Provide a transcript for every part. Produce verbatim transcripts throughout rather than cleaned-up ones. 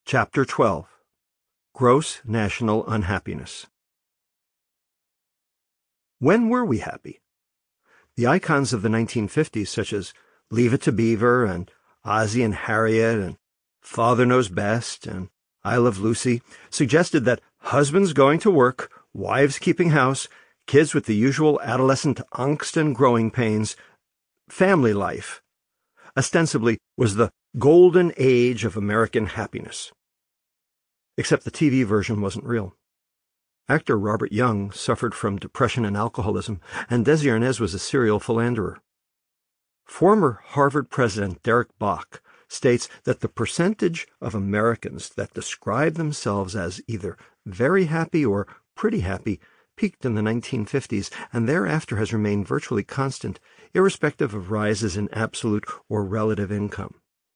Chapter twelve. Gross National Unhappiness. When were we happy? The icons of the nineteen fifties, such as Leave It to Beaver and Ozzie and Harriet and Father Knows Best and I Love Lucy, suggested that husbands going to work, wives keeping house, kids with the usual adolescent angst and growing pains, family life, ostensibly was the golden age of American happiness. Except the T V version wasn't real. Actor Robert Young suffered from depression and alcoholism, and Desi Arnaz was a serial philanderer. Former Harvard President Derek Bok states that the percentage of Americans that describe themselves as either very happy or pretty happy peaked in the nineteen fifties and thereafter has remained virtually constant, irrespective of rises in absolute or relative income.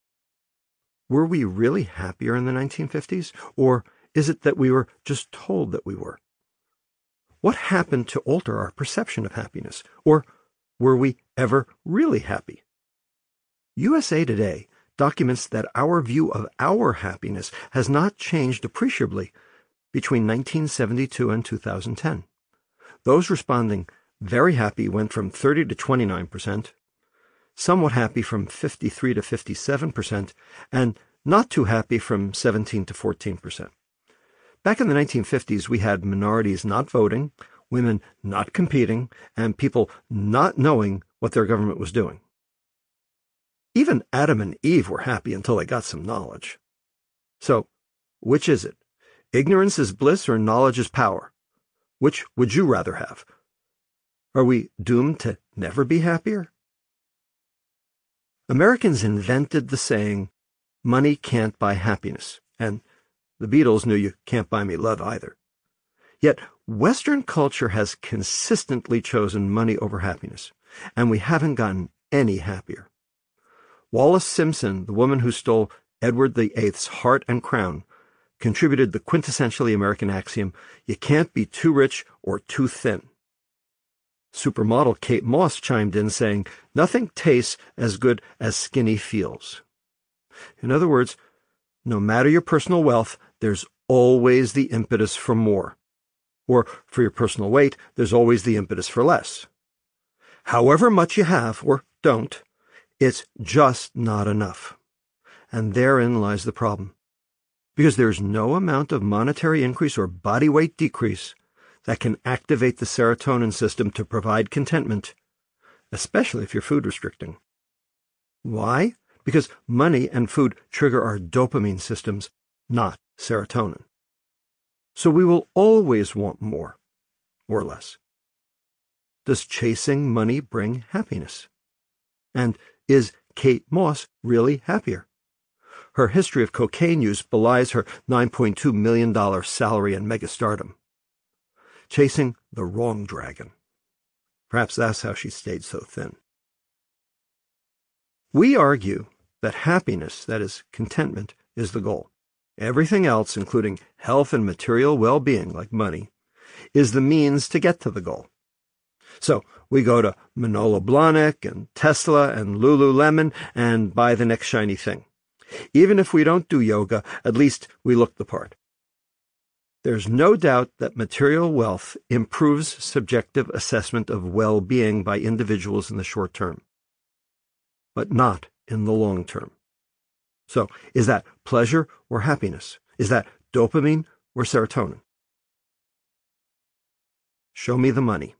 Were we really happier in the nineteen fifties, or is it that we were just told that we were? What happened to alter our perception of happiness, or were we ever really happy? U S A Today documents that our view of our happiness has not changed appreciably between nineteen seventy-two and two thousand ten. Those responding very happy went from thirty to twenty-nine percent, somewhat happy from fifty-three to fifty-seven percent, and not too happy from seventeen to fourteen percent. Back in the nineteen fifties, we had minorities not voting, women not competing, and people not knowing what their government was doing. Even Adam and Eve were happy until they got some knowledge. So, which is it? Ignorance is bliss or knowledge is power? Which would you rather have? Are we doomed to never be happier? Americans invented the saying, money can't buy happiness, and the Beatles knew you can't buy me love either. Yet Western culture has consistently chosen money over happiness, and we haven't gotten any happier. Wallis Simpson, the woman who stole Edward the Eighth's heart and crown, contributed the quintessentially American axiom, you can't be too rich or too thin. Supermodel Kate Moss chimed in saying, nothing tastes as good as skinny feels. In other words, no matter your personal wealth, there's always the impetus for more. Or for your personal weight, there's always the impetus for less. However much you have, or don't, it's just not enough. And therein lies the problem. Because there's no amount of monetary increase or body weight decrease that can activate the serotonin system to provide contentment, especially if you're food restricting. Why? Because money and food trigger our dopamine systems, not serotonin. So we will always want more, or less. Does chasing money bring happiness? And is Kate Moss really happier? Her history of cocaine use belies her nine point two million dollars salary and megastardom. Chasing the wrong dragon. Perhaps that's how she stayed so thin. We argue that happiness, that is, contentment, is the goal. Everything else, including health and material well-being, like money, is the means to get to the goal. So we go to Manolo Blahnik and Tesla and Lululemon and buy the next shiny thing. Even if we don't do yoga, at least we look the part. There's no doubt that material wealth improves subjective assessment of well-being by individuals in the short term, but not in the long term. So, is that pleasure or happiness? Is that dopamine or serotonin? Show me the money.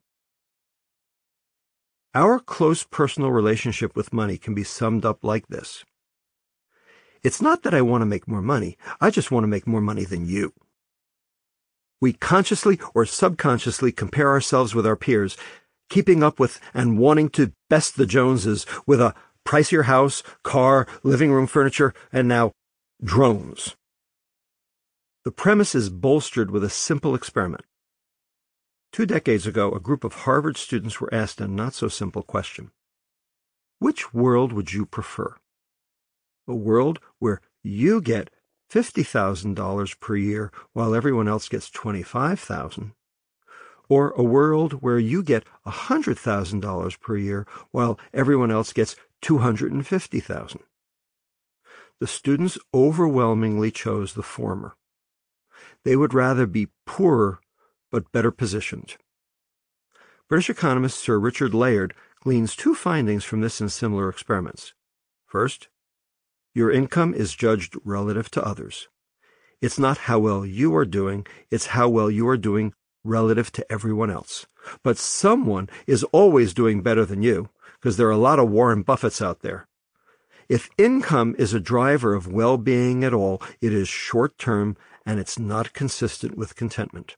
Our close personal relationship with money can be summed up like this. It's not that I want to make more money, I just want to make more money than you. We consciously or subconsciously compare ourselves with our peers, keeping up with and wanting to best the Joneses with a pricier house, car, living room furniture, and now drones. The premise is bolstered with a simple experiment. Two decades ago, a group of Harvard students were asked a not-so-simple question. Which world would you prefer? A world where you get fifty thousand dollars per year while everyone else gets twenty-five thousand dollars, or a world where you get one hundred thousand dollars per year while everyone else gets two hundred fifty thousand dollars. the students overwhelmingly chose the former. They would rather be poorer but better positioned. British economist Sir Richard Layard gleans two findings from this and similar experiments. First, your income is judged relative to others. It's not how well you are doing, it's how well you are doing relative to everyone else. But someone is always doing better than you, because there are a lot of Warren Buffetts out there. If income is a driver of well-being at all, it is short-term and it's not consistent with contentment.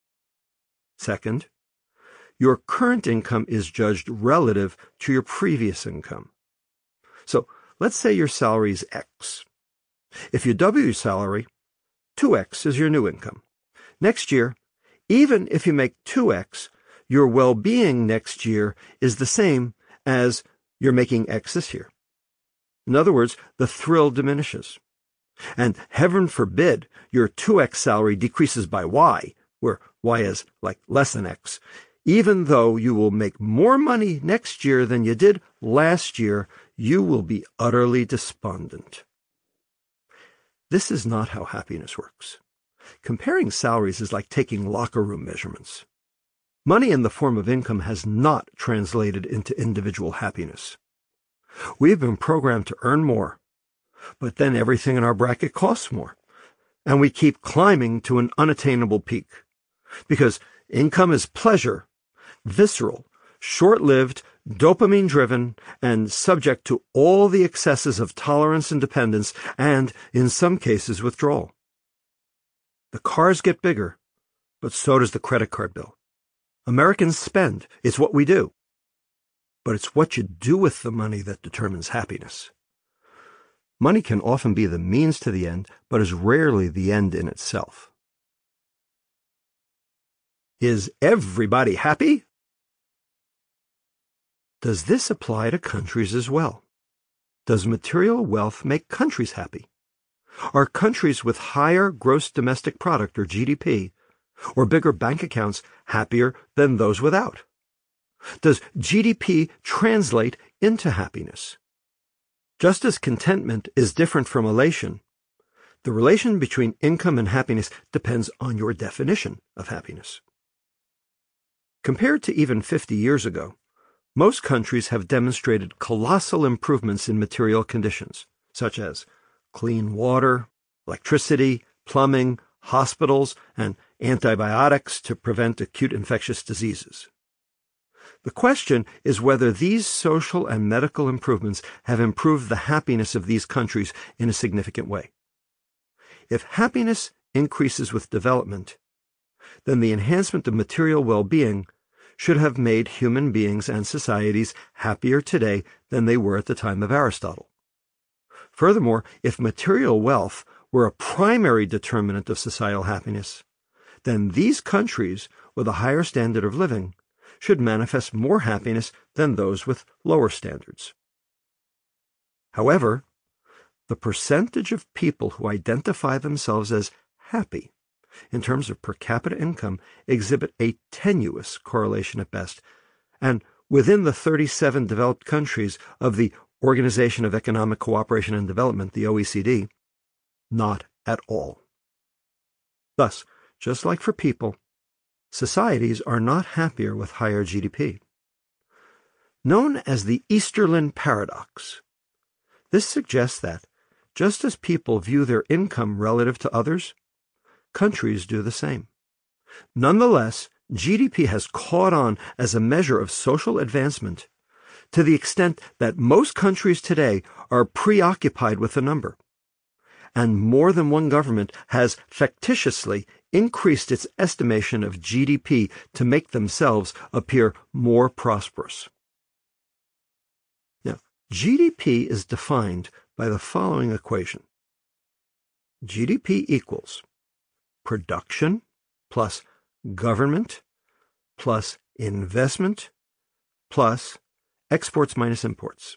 Second, your current income is judged relative to your previous income. So let's say your salary is X. If you double your salary, two X is your new income. Next year, even if you make two X, your well-being next year is the same as you're making X this year. In other words, the thrill diminishes. And heaven forbid your two X salary decreases by Y, where Y is like less than X. Even though you will make more money next year than you did last year, you will be utterly despondent. This is not how happiness works. Comparing salaries is like taking locker room measurements. Money in the form of income has not translated into individual happiness. We have been programmed to earn more, but then everything in our bracket costs more, and we keep climbing to an unattainable peak. Because income is pleasure, visceral, short-lived, dopamine-driven, and subject to all the excesses of tolerance and dependence, and, in some cases, withdrawal. The cars get bigger, but so does the credit card bill. Americans spend. It's what we do. But it's what you do with the money that determines happiness. Money can often be the means to the end, but is rarely the end in itself. Is everybody happy? Does this apply to countries as well? Does material wealth make countries happy? Are countries with higher gross domestic product, or G D P, or bigger bank accounts happier than those without? Does G D P translate into happiness? Just as contentment is different from elation, the relation between income and happiness depends on your definition of happiness. Compared to even fifty years ago, most countries have demonstrated colossal improvements in material conditions, such as clean water, electricity, plumbing, hospitals, and antibiotics to prevent acute infectious diseases. The question is whether these social and medical improvements have improved the happiness of these countries in a significant way. If happiness increases with development, then the enhancement of material well-being should have made human beings and societies happier today than they were at the time of Aristotle. Furthermore, if material wealth were a primary determinant of societal happiness, then these countries with a higher standard of living should manifest more happiness than those with lower standards. However, the percentage of people who identify themselves as happy in terms of per capita income exhibit a tenuous correlation at best, and within the thirty-seven developed countries of the Organization of Economic Cooperation and Development, the O E C D, not at all. Thus, just like for people, societies are not happier with higher G D P. Known as the Easterlin paradox, this suggests that, just as people view their income relative to others, countries do the same. Nonetheless, G D P has caught on as a measure of social advancement to the extent that most countries today are preoccupied with the number, and more than one government has factitiously increased its estimation of G D P to make themselves appear more prosperous. Now, G D P is defined by the following equation. G D P equals production plus government plus investment plus exports minus imports.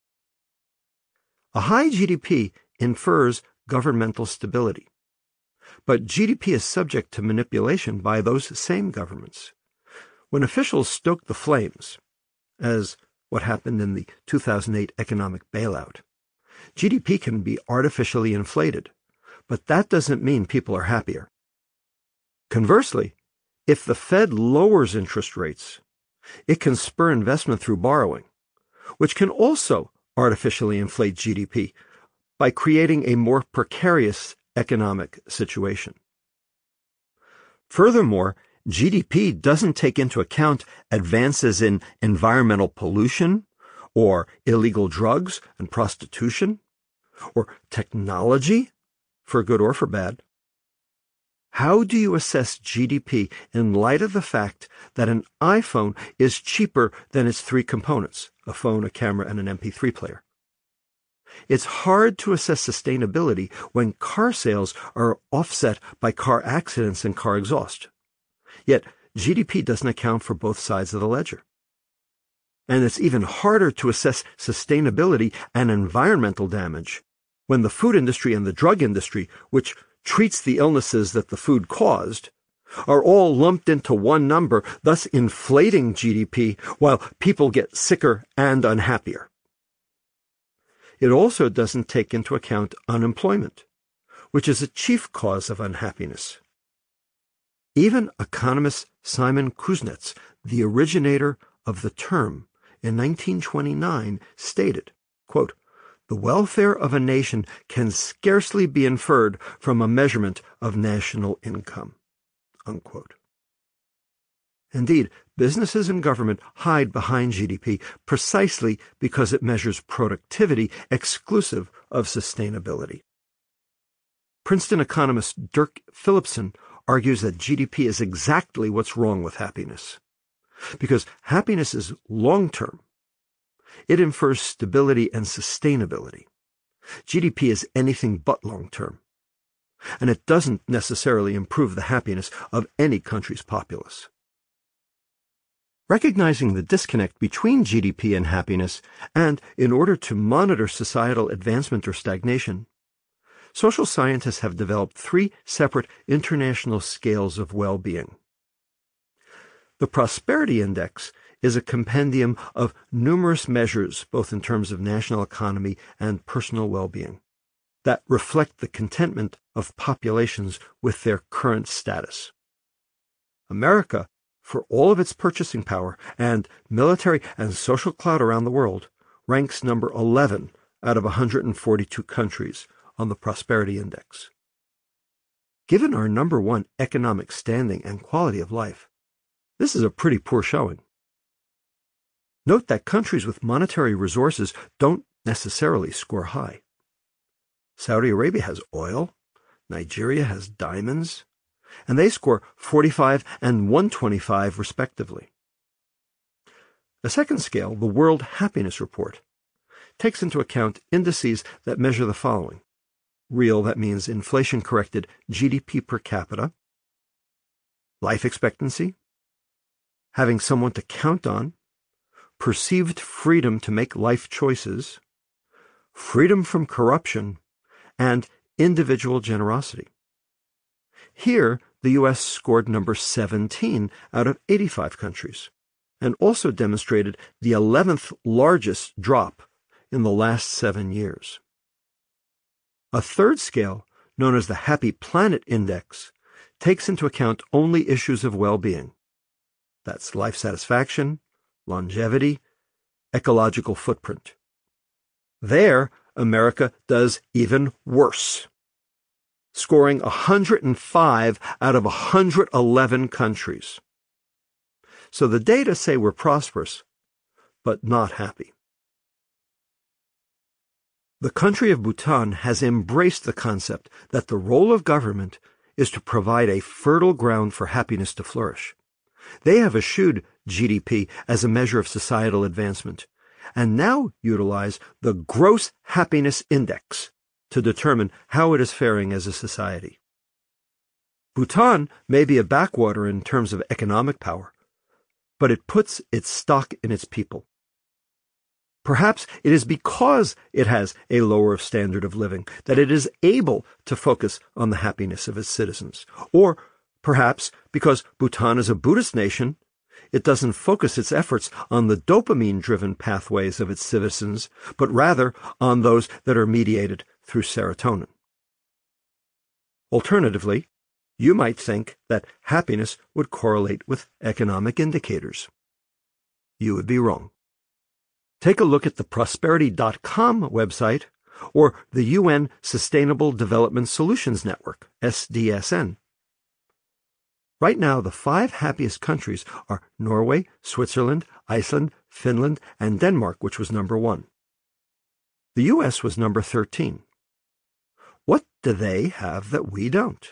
A high G D P infers governmental stability, but G D P is subject to manipulation by those same governments. When officials stoke the flames, as what happened in the two thousand eight economic bailout, G D P can be artificially inflated, but that doesn't mean people are happier. Conversely, if the Fed lowers interest rates, it can spur investment through borrowing, which can also artificially inflate G D P by creating a more precarious economic situation. Furthermore, G D P doesn't take into account advances in environmental pollution, or illegal drugs and prostitution, or technology, for good or for bad. How do you assess G D P in light of the fact that an iPhone is cheaper than its three components, a phone, a camera, and an M P three player? It's hard to assess sustainability when car sales are offset by car accidents and car exhaust. Yet, G D P doesn't account for both sides of the ledger. And it's even harder to assess sustainability and environmental damage when the food industry and the drug industry, which treats the illnesses that the food caused, are all lumped into one number, thus inflating G D P while people get sicker and unhappier. It also doesn't take into account unemployment, which is a chief cause of unhappiness. Even economist Simon Kuznets, the originator of the term, in nineteen twenty-nine stated, quote, "The welfare of a nation can scarcely be inferred from a measurement of national income." Unquote. Indeed, businesses and government hide behind G D P precisely because it measures productivity exclusive of sustainability. Princeton economist Dirk Phillipson argues that G D P is exactly what's wrong with happiness. Because happiness is long-term, it infers stability and sustainability. G D P is anything but long-term, and it doesn't necessarily improve the happiness of any country's populace. Recognizing the disconnect between G D P and happiness, and in order to monitor societal advancement or stagnation, social scientists have developed three separate international scales of well-being. The Prosperity Index is a compendium of numerous measures, both in terms of national economy and personal well-being, that reflect the contentment of populations with their current status. America, for all of its purchasing power and military and social clout around the world, ranks number eleven out of one hundred forty-two countries on the Prosperity Index. Given our number one economic standing and quality of life, this is a pretty poor showing. Note that countries with monetary resources don't necessarily score high. Saudi Arabia has oil, Nigeria has diamonds, and they score forty-five and one twenty-five respectively. The second scale, the World Happiness Report, takes into account indices that measure the following. Real, that means inflation-corrected G D P per capita, life expectancy, having someone to count on, perceived freedom to make life choices, freedom from corruption, and individual generosity. Here, the U S scored number seventeen out of eighty-five countries, and also demonstrated the eleventh largest drop in the last seven years. A third scale, known as the Happy Planet Index, takes into account only issues of well-being. That's life satisfaction, longevity, ecological footprint. There, America does even worse, scoring one hundred five out of one hundred eleven countries. So the data say we're prosperous, but not happy. The country of Bhutan has embraced the concept that the role of government is to provide a fertile ground for happiness to flourish. They have eschewed G D P as a measure of societal advancement, and now utilize the Gross Happiness Index to determine how it is faring as a society. Bhutan may be a backwater in terms of economic power, but it puts its stock in its people. Perhaps it is because it has a lower standard of living that it is able to focus on the happiness of its citizens. Or perhaps because Bhutan is a Buddhist nation, It doesn't focus its efforts on the dopamine-driven pathways of its citizens, but rather on those that are mediated through serotonin. Alternatively, you might think that happiness would correlate with economic indicators. You would be wrong. Take a look at the prosperity dot com website or the U N Sustainable Development Solutions Network, S D S N. Right now, the five happiest countries are Norway, Switzerland, Iceland, Finland, and Denmark, which was number one. The U S was number thirteen. What do they have that we don't?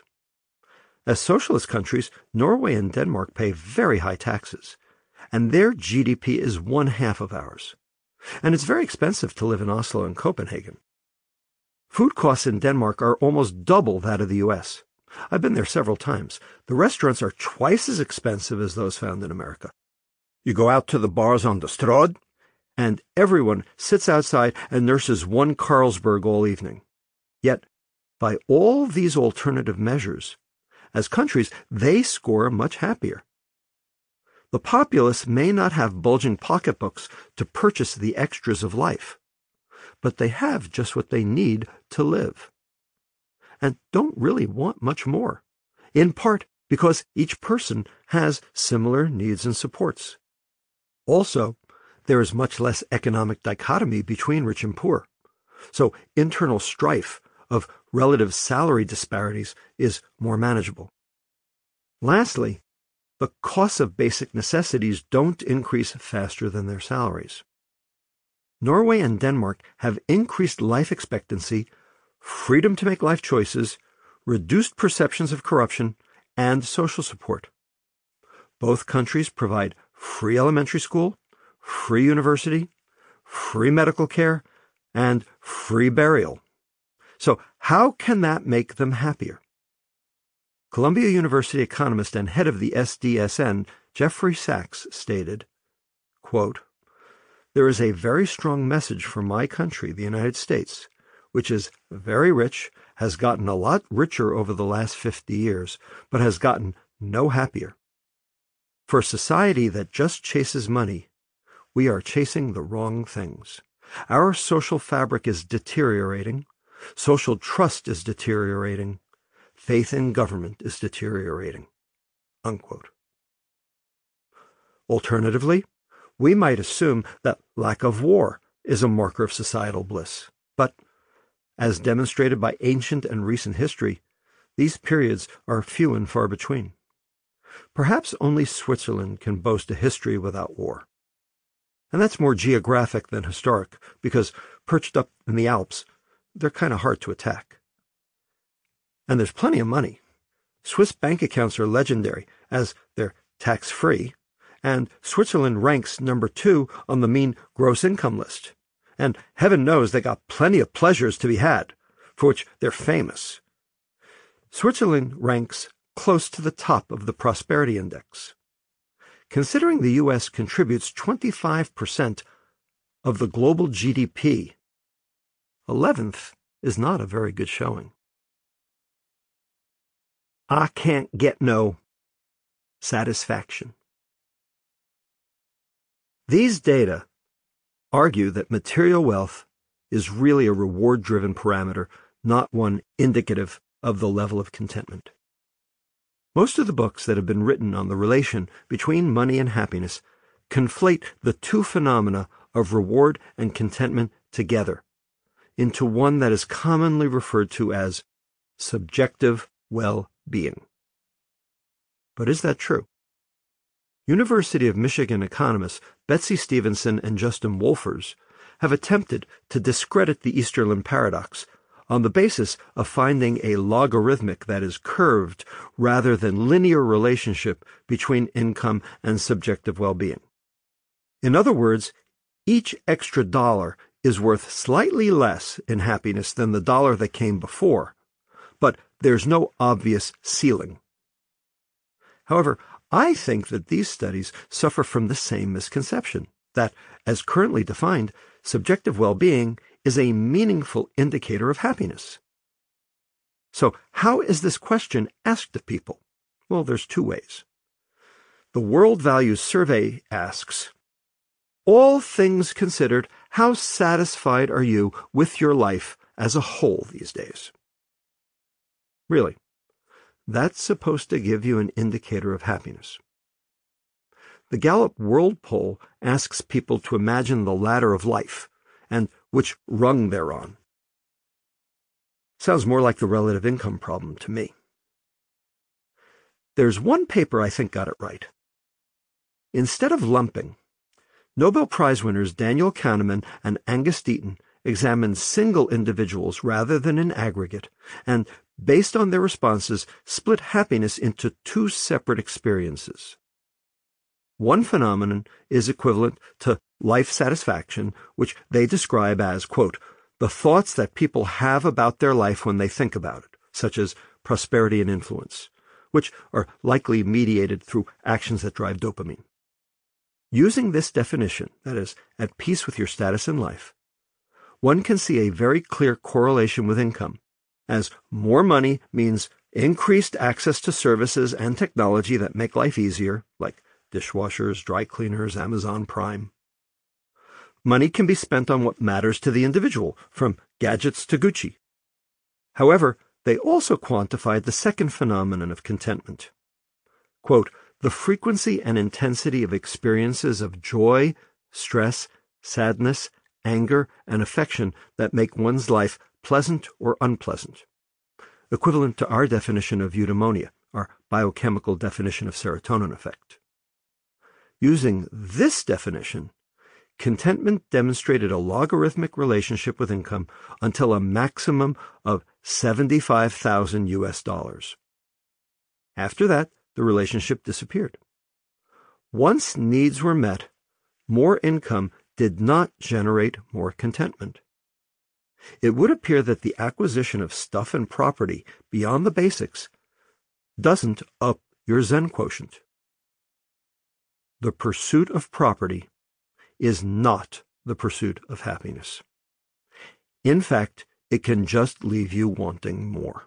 As socialist countries, Norway and Denmark pay very high taxes, and their G D P is one half of ours. And it's very expensive to live in Oslo and Copenhagen. Food costs in Denmark are almost double that of the U S. I've been there several times. The restaurants are twice as expensive as those found in America. You go out to the bars on the Strand, and everyone sits outside and nurses one Carlsberg all evening. Yet, by all these alternative measures, as countries, they score much happier. The populace may not have bulging pocketbooks to purchase the extras of life, but they have just what they need to live, and don't really want much more, in part because each person has similar needs and supports. Also, there is much less economic dichotomy between rich and poor, so internal strife of relative salary disparities is more manageable. Lastly, the costs of basic necessities don't increase faster than their salaries. Norway and Denmark have increased life expectancy, freedom to make life choices, reduced perceptions of corruption, and social support. Both countries provide free elementary school, free university, free medical care, and free burial. So how can that make them happier? Columbia University economist and head of the S D S N, Jeffrey Sachs, stated, quote, "There is a very strong message for my country, the United States, which is very rich, has gotten a lot richer over the last fifty years, but has gotten no happier. For a society that just chases money, we are chasing the wrong things. Our social fabric is deteriorating, social trust is deteriorating, faith in government is deteriorating." Unquote. Alternatively, we might assume that lack of war is a marker of societal bliss, but, as demonstrated by ancient and recent history, these periods are few and far between. Perhaps only Switzerland can boast a history without war. And that's more geographic than historic, because perched up in the Alps, they're kind of hard to attack. And there's plenty of money. Swiss bank accounts are legendary, as they're tax-free, and Switzerland ranks number two on the mean gross income list. And heaven knows they got plenty of pleasures to be had, for which they're famous. Switzerland ranks close to the top of the Prosperity Index. Considering the U S contributes twenty-five percent of the global G D P, eleventh is not a very good showing. I can't get no satisfaction. These data argue that material wealth is really a reward-driven parameter, not one indicative of the level of contentment. Most of the books that have been written on the relation between money and happiness conflate the two phenomena of reward and contentment together into one that is commonly referred to as subjective well-being. But is that true? University of Michigan economists Betsy Stevenson and Justin Wolfers have attempted to discredit the Easterlin paradox on the basis of finding a logarithmic, that is, curved, rather than linear relationship between income and subjective well-being. In other words, each extra dollar is worth slightly less in happiness than the dollar that came before, but there's no obvious ceiling. However, I think that these studies suffer from the same misconception, that, as currently defined, subjective well-being is a meaningful indicator of happiness. So how is this question asked of people? Well, there's two ways. The World Values Survey asks, all things considered, how satisfied are you with your life as a whole these days? Really, that's supposed to give you an indicator of happiness. The Gallup World Poll asks people to imagine the ladder of life and which rung they're on. Sounds more like the relative income problem to me. There's one paper I think got it right. Instead of lumping, Nobel Prize winners Daniel Kahneman and Angus Deaton examined single individuals rather than in aggregate, and, based on their responses, split happiness into two separate experiences. One phenomenon is equivalent to life satisfaction, which they describe as, quote, the thoughts that people have about their life when they think about it, such as prosperity and influence, which are likely mediated through actions that drive dopamine. Using this definition, that is, at peace with your status in life, one can see a very clear correlation with income, as more money means increased access to services and technology that make life easier, like dishwashers, dry cleaners, Amazon Prime. Money can be spent on what matters to the individual, from gadgets to Gucci. However, they also quantified the second phenomenon of contentment. Quote, the frequency and intensity of experiences of joy, stress, sadness, anger, and affection that make one's life pleasant or unpleasant, equivalent to our definition of eudaimonia, our biochemical definition of serotonin effect. Using this definition, contentment demonstrated a logarithmic relationship with income until a maximum of seventy-five thousand U S dollars. After that, the relationship disappeared. Once needs were met, more income did not generate more contentment. It would appear that the acquisition of stuff and property beyond the basics doesn't up your Zen quotient. The pursuit of property is not the pursuit of happiness. In fact, it can just leave you wanting more.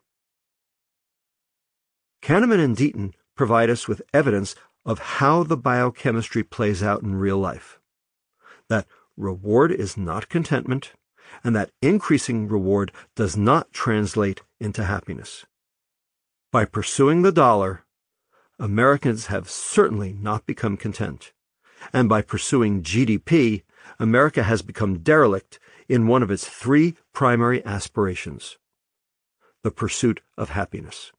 Kahneman and Deaton provide us with evidence of how the biochemistry plays out in real life. That reward is not contentment, and that increasing reward does not translate into happiness. By pursuing the dollar, Americans have certainly not become content, and by pursuing G D P, America has become derelict in one of its three primary aspirations: the pursuit of happiness.